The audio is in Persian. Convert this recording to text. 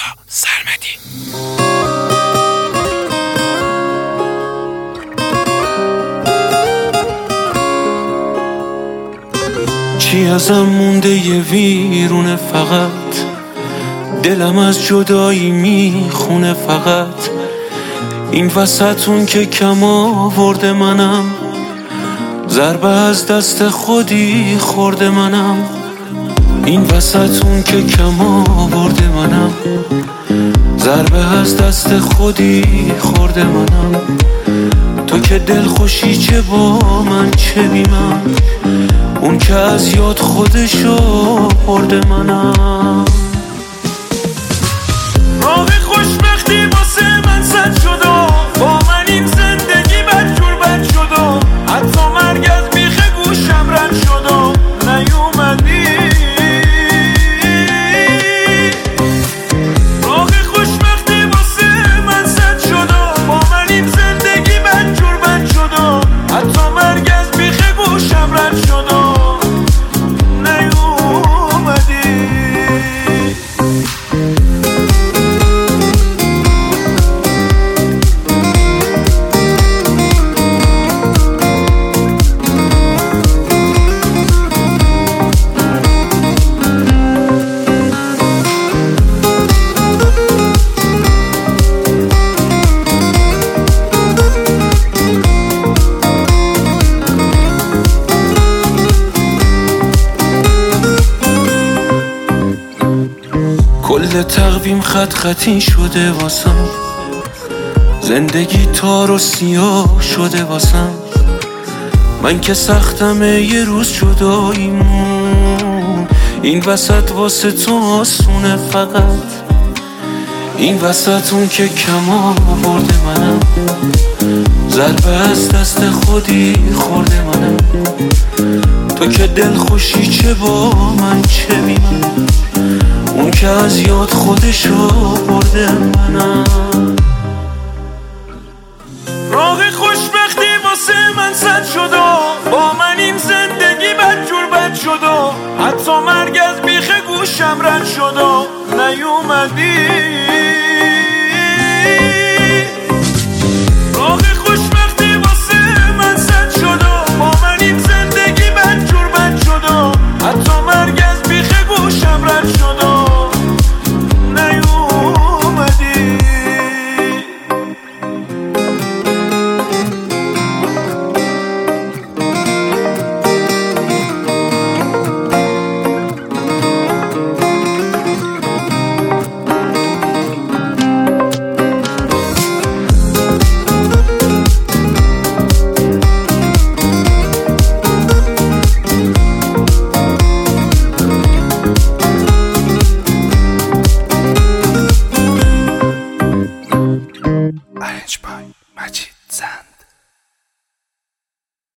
سرمدی. چی ازم مونده یه ویرونه، فقط دلم از جدایی میخونه، فقط این وسطون که کم آورده منم، ضربه از دست خودی خورده منم. این وسطون که کم آورده منم، ضربه از دست خودی خورده منم. تو که دل خوشی چه با من چه بی من، اون که از یاد خودشو برده منم. راه خوشبختی واسه من سد شد و با من این زندگی بدجور بد شد و حتی مرگ از بیخ گوشم رد شد و نیومدی. راه خوشبختی واسه من سد شد و با من این زندگی بدجور بد شد و حتی مرگ از بیخ گوشم رد شد و کل تقویم خط خطی شده واسم، زندگی تار و سیاه شده واسم. من که سختمه یه روز جداییمون، این وسط واسه تو آسونه، فقط این وسطون که کم آورده منم، ضربه از دست خودی خورده منم. تو که دل خوشی چه با من چه بی من، اون که از یاد خودشو برده منم. راه خوشبختی واسه من سد شد و با من این زندگی بدجور بد شد و حتی مرگ از بیخ گوشم رد شد و نیومدی.